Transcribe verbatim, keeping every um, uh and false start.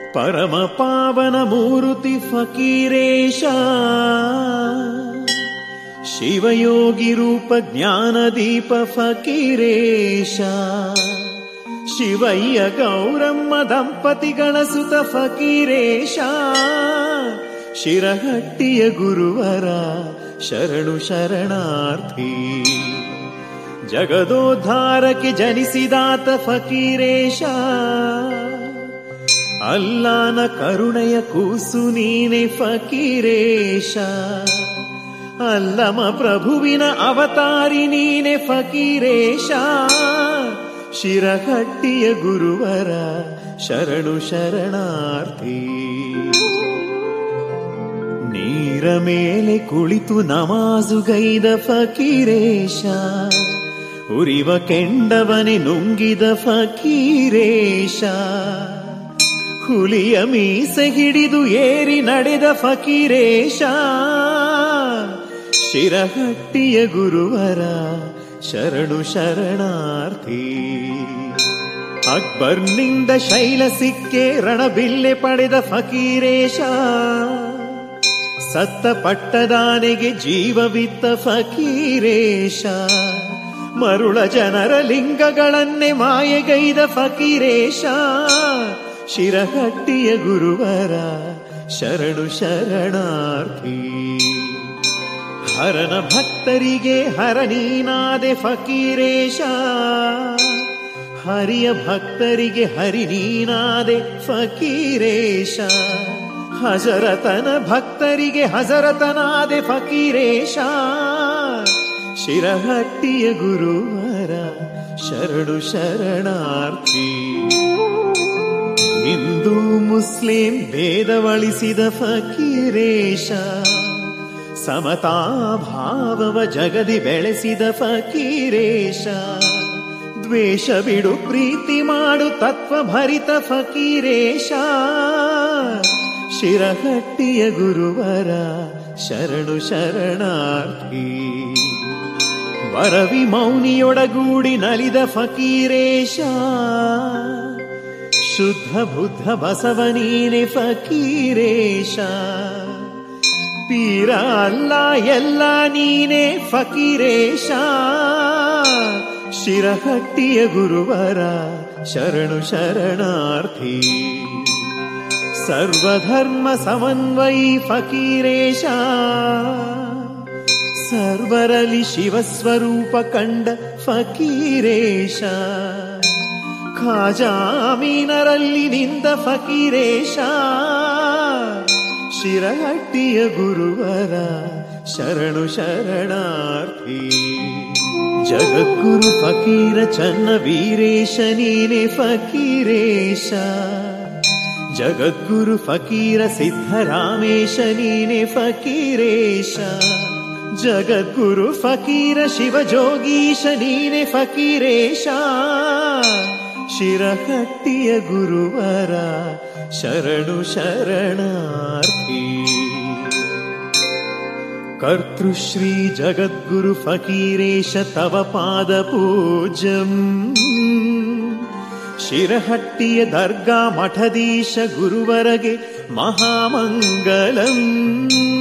ಪರಮ ಪಾವನ ಮೂರುತಿ ಫಕೀರೇಶ, ಶಿವಯೋಗಿ ರೂಪ ಜ್ಞಾನದೀಪ ಫಕೀರೇಶ, ಶಿವಯ್ಯ ಗೌರಮ್ಮ ದಂಪತಿಗಳ ಸುತ ಫಕೀರೇಶ, ಶಿರಹಟ್ಟಿಯ ಗುರುವರ ಶರಣು ಶರಣಾರ್ಥಿ, ಜಗದೋದ್ಧಾರಕ್ಕೆ ಜನಿಸಿದಾತ ಫಕೀರೇಶ, ಅಲ್ಲಾನ ಕರುಣೆಯ ಕೂಸು ನೀನೆ ಫಕೀರೇಶ, ಅಲ್ಲಮ ಪ್ರಭುವಿನ ಅವತಾರಿ ನೀನೆ ಫಕೀರೇಶ, ಶಿರಹಟ್ಟಿಯ ಗುರುವರ ಶರಣು ಶರಣಾರ್ಥಿ. ನೀರ ಮೇಲೆ ಕುಳಿತು ನಮಾಜುಗೈದ ಫಕೀರೇಶ, ಉರಿವ ಕೆಂಡವನೆ ನುಂಗಿದ ಫಕೀರೇಶ, ಹುಲಿಯ ಮೀಸೆ ಹಿಡಿದು ಏರಿ ನಡೆದ ಫಕೀರೇಶ, ಶಿರಹಟ್ಟಿಯ ಗುರುವರ ಶರಣು ಶರಣಾರ್ಥಿ. ಅಕ್ಬರ್ನಿಂದ ಶೈಲ ಸಿಕ್ಕೆ ರಣಬಿಲ್ಲೆ ಪಡೆದ ಫಕೀರೇಶ, ಸತ್ತ ಪಟ್ಟದಾನೆಗೆ ಜೀವವಿತ್ತ ಫಕೀರೇಶ, ಮರುಳ ಜನರ ಲಿಂಗಗಳನ್ನೇ ಮಾಯೆಗೈದ ಫಕೀರೇಶ, ಶಿರಹಟ್ಟಿಯ ಗುರುವರ ಶರಣು ಶರಣಾರ್ಥಿ. ಹರನ ಭಕ್ತರಿಗೆ ಹರ ನೀನಾದೆ ಫಕೀರೇಶ, ಹರಿಯ ಭಕ್ತರಿಗೆ ಹರಿ ನೀನಾದೆ ಫಕೀರೇಶ, ಹಜರತನ ಭಕ್ತರಿಗೆ ಹಜರತನಾದೆ ಫಕೀರೇಶ, ಶಿರಹಟ್ಟಿಯ ಗುರುವರ ಶರಣು ಶರಣಾರ್ಥಿ. ಹಿಂದೂ ಮುಸ್ಲಿಂ ಭೇದವಳಿಸಿದ ಫಕೀರೇಶ, ಸಮತಾ ಭಾವವ ಜಗದಿ ಬೆಳೆಸಿದ ಫಕೀರೇಶ, ದ್ವೇಷ ಬಿಡು ಪ್ರೀತಿ ಮಾಡು ತತ್ವ ಭರಿತ ಫಕೀರೇಶ, ಶಿರಹಟ್ಟಿಯ ಗುರುವರ ಶರಣು ಶರಣಾರ್ಥಿ. ವರವಿ ಮೌನಿಯೊಡಗೂಡಿ ನಲಿದ ಫಕೀರೇಶ, ಶುದ್ಧ ಬುದ್ಧ ಬಸವನೀನೆ ಫಕೀರೇಶ, ಪೀರ ಅಲ್ಲ ಎಲ್ಲ ನೀನೆ ಫಕೀರೇಶ, ಶಿರಹಟ್ಟಿಯ ಗುರುವರ ಶರಣು ಶರಣಾರ್ಥಿ. ಸರ್ವಧರ್ಮ ಸಮನ್ವಯಿ ಫಕೀರೇಶ, ಸರ್ವರಲ್ಲಿ ಶಿವಸ್ವರೂಪ ಕಂಡ ಫಕೀರೇಶ, ಖಾಜಾಮೀನರಲ್ಲಿ ನಿಂದ ಫಕೀರೇಶ, ಶಿರಹಟ್ಟಿಯ ಗುರುವರ ಶರಣು ಶರಣಾರ್ಥಿ. ಜಗದ್ಗುರು ಫಕೀರ ಚನ್ನ ವೀರೇಶ ನೀನೆ ಫಕೀರೇಶ, ಜಗದ್ಗುರು ಫಕೀರ ಸಿದ್ಧರಾಮೇಶ ನೀನೆ ಫಕೀರೇಶ, ಜಗದ್ಗುರು ಫಕೀರ ಶಿವಜೋಗೀಶ ನೀನೆ ಫಕೀರೇಶ, ಶಿರಹಟ್ಟಿಯ ಗುರುವರ ಶರಣು ಶರಣಾರ್ಥಿ. ಕರ್ತೃಶ್ರೀ ಜಗದ್ಗುರು ಫಕೀರೇಶ ತವ ಪಾದ ಪೂಜ್ಯಂ, ಶಿರಹಟ್ಟಿಯ ದರ್ಗಾ ಮಠದೀಶ ಗುರುವರಗೆ ಮಹಾಮಂಗಲಂ.